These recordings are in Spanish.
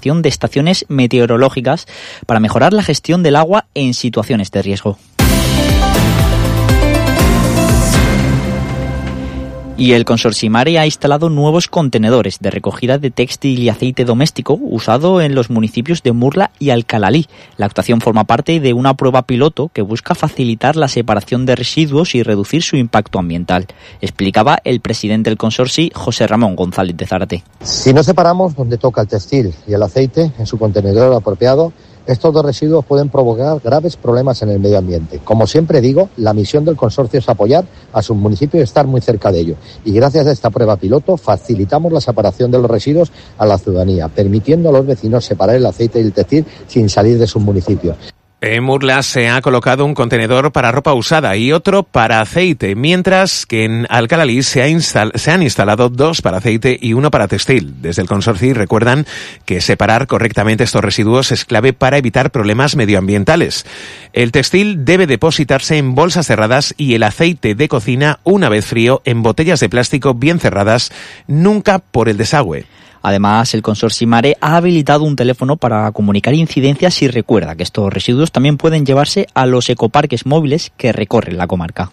implantación de estaciones meteorológicas para mejorar la gestión del agua en situaciones de riesgo. Y el Consorcimare ha instalado nuevos contenedores de recogida de textil y aceite doméstico usado en los municipios de Murla y Alcalalí. La actuación forma parte de una prueba piloto que busca facilitar la separación de residuos y reducir su impacto ambiental, explicaba el presidente del consorcio, José Ramón González de Zárate. Si no separamos donde toca el textil y el aceite en su contenedor apropiado, estos dos residuos pueden provocar graves problemas en el medio ambiente. Como siempre digo, la misión del consorcio es apoyar a sus municipios y estar muy cerca de ellos. Y gracias a esta prueba piloto facilitamos la separación de los residuos a la ciudadanía, permitiendo a los vecinos separar el aceite y el textil sin salir de sus municipios. En Murla se ha colocado un contenedor para ropa usada y otro para aceite, mientras que en Alcalalí se han instalado 2 para aceite y 1 para textil. Desde el consorcio recuerdan que separar correctamente estos residuos es clave para evitar problemas medioambientales. El textil debe depositarse en bolsas cerradas y el aceite de cocina, una vez frío, en botellas de plástico bien cerradas, nunca por el desagüe. Además, el Consorcimare ha habilitado un teléfono para comunicar incidencias y recuerda que estos residuos también pueden llevarse a los ecoparques móviles que recorren la comarca.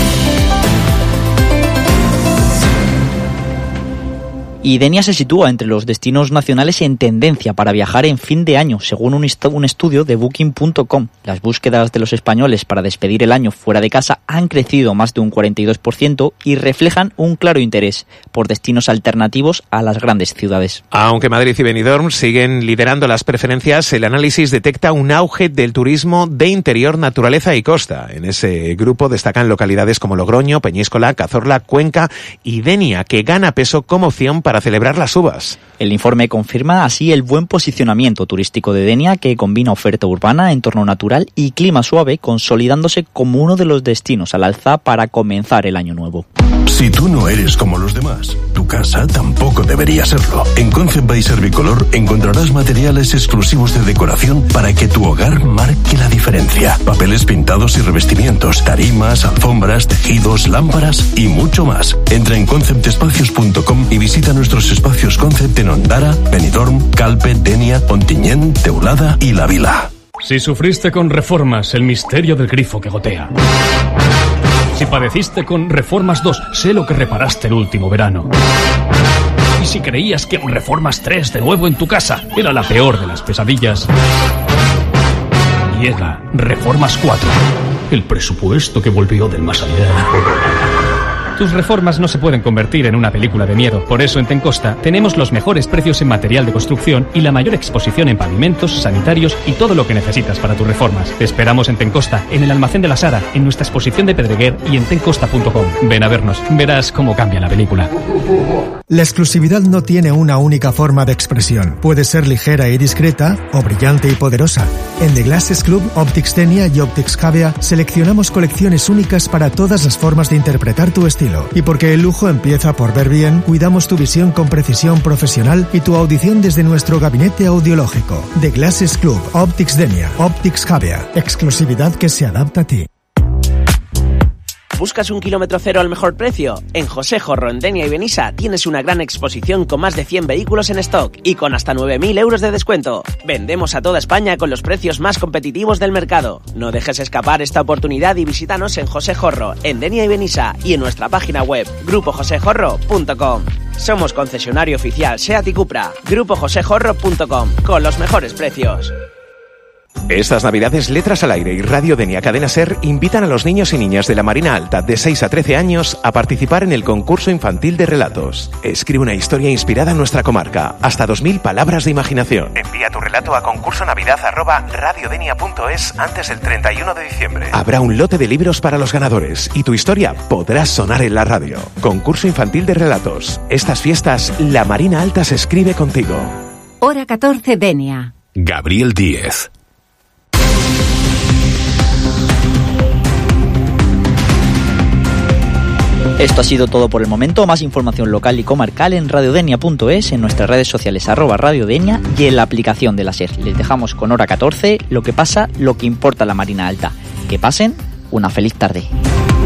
Y Denia se sitúa entre los destinos nacionales en tendencia para viajar en fin de año, según un estudio de Booking.com. Las búsquedas de los españoles para despedir el año fuera de casa han crecido más de un 42% y reflejan un claro interés por destinos alternativos a las grandes ciudades. Aunque Madrid y Benidorm siguen liderando las preferencias, el análisis detecta un auge del turismo de interior, naturaleza y costa. En ese grupo destacan localidades como Logroño, Peñíscola, Cazorla, Cuenca y Denia, que gana peso como opción para celebrar las uvas. El informe confirma así el buen posicionamiento turístico de Denia, que combina oferta urbana, entorno natural y clima suave, consolidándose como uno de los destinos al alza para comenzar el año nuevo. Si tú no eres como los demás, tu casa tampoco debería serlo. En Concept by Servicolor encontrarás materiales exclusivos de decoración para que tu hogar marque la diferencia. Papeles pintados y revestimientos, tarimas, alfombras, tejidos, lámparas y mucho más. Entra en conceptespacios.com y visita nuestros espacios Concept en Ondara, Benidorm, Calpe, Denia, Ontinyent, Teulada y La Vila. Si sufriste con Reformas el misterio del grifo que gotea. Si padeciste con Reformas 2, sé lo que reparaste el último verano. Y si creías que Reformas 3 de nuevo en tu casa era la peor de las pesadillas, llega Reformas 4, el presupuesto que volvió del más allá. Tus reformas no se pueden convertir en una película de miedo. Por eso en Tencosta tenemos los mejores precios en material de construcción y la mayor exposición en pavimentos, sanitarios y todo lo que necesitas para tus reformas. Te esperamos en Tencosta, en el Almacén de la Sara, en nuestra exposición de Pedreguer y en tencosta.com. Ven a vernos, verás cómo cambia la película. La exclusividad no tiene una única forma de expresión. Puede ser ligera y discreta o brillante y poderosa. En The Glasses Club, Optics Denia y Optics Javea seleccionamos colecciones únicas para todas las formas de interpretar tu estilo. Y porque el lujo empieza por ver bien, cuidamos tu visión con precisión profesional y tu audición desde nuestro gabinete audiológico. The Glasses Club, Optics Denia, Optics Javea. Exclusividad que se adapta a ti. ¿Buscas un kilómetro cero al mejor precio? En José Jorro, en Denia y Benissa tienes una gran exposición con más de 100 vehículos en stock y con hasta 9.000 euros de descuento. Vendemos a toda España con los precios más competitivos del mercado. No dejes escapar esta oportunidad y visítanos en José Jorro, en Denia y Benissa y en nuestra página web grupojosejorro.com. Somos concesionario oficial SEAT y Cupra. grupojosejorro.com, con los mejores precios. Estas Navidades, Letras al Aire y Radio Denia Cadena Ser invitan a los niños y niñas de la Marina Alta de 6 a 13 años a participar en el concurso infantil de relatos. Escribe una historia inspirada en nuestra comarca, hasta 2.000 palabras de imaginación. Envía tu relato a concursonavidad@radiodenia.es antes del 31 de diciembre. Habrá un lote de libros para los ganadores y tu historia podrá sonar en la radio. Concurso infantil de relatos. Estas fiestas, la Marina Alta se escribe contigo. Hora 14, Denia. Gabriel Díez. Esto ha sido todo por el momento. Más información local y comarcal en radiodenia.es, en nuestras redes sociales @radiodenia y en la aplicación de la SER. Les dejamos con Hora 14, lo que pasa, lo que importa la Marina Alta. Que pasen una feliz tarde.